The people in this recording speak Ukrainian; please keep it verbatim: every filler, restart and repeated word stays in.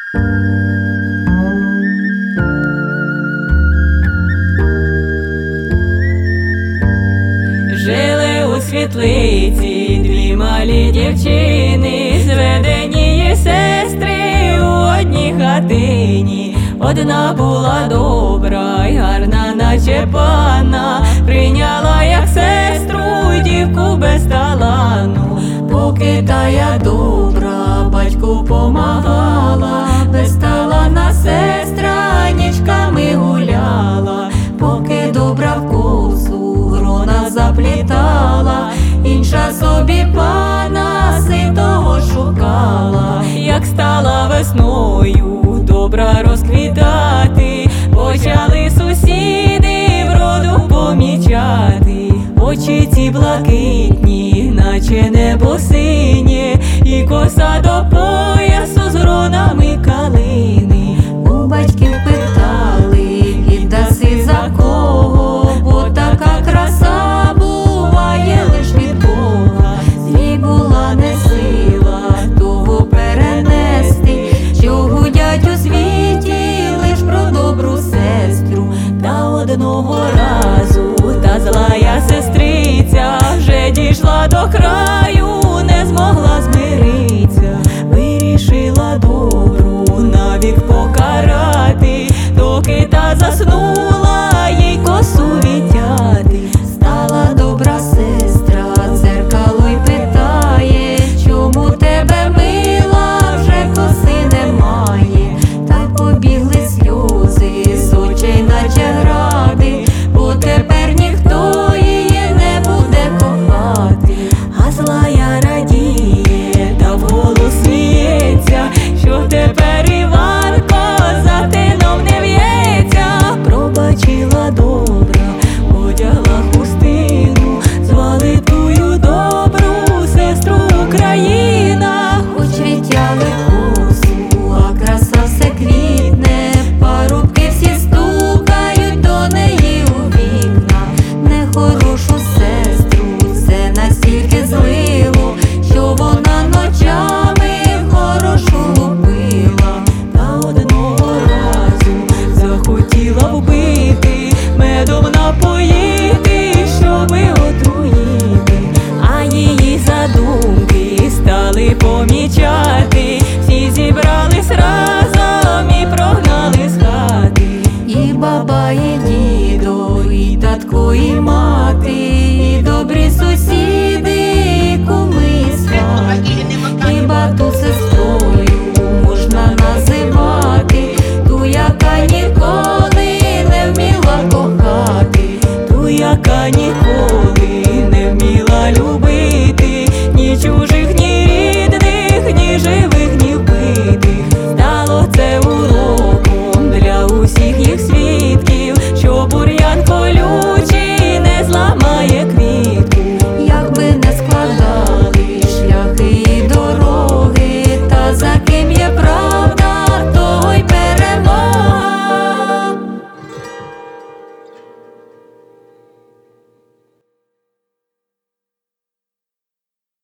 Жили у світлиці дві малі дівчини, зведені є сестри у одній хатині. Одна була добра й гарна, наче панна, прийняла як сестру дівку без талану. Поки тая добра батьку помагала, без талана сестра нічками гуляла. Поки добра в косу грона заплітала, інша собі пана ситого шукала. Як стала весною добра розквітати, почали сусіди вроду помічати. Очі ці блакитні, наче небо синє, і коса до поля